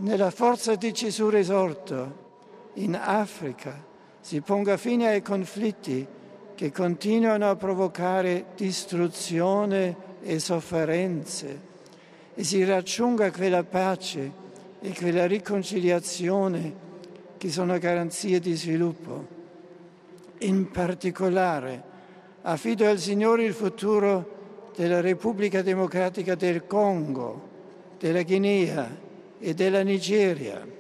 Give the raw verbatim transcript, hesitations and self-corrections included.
nella forza di Gesù risorto, in Africa si ponga fine ai conflitti che continuano a provocare distruzione e sofferenze e si raggiunga quella pace e quella riconciliazione che sono garanzie di sviluppo. In particolare affido al Signore il futuro della Repubblica Democratica del Congo, della Guinea e della Nigeria.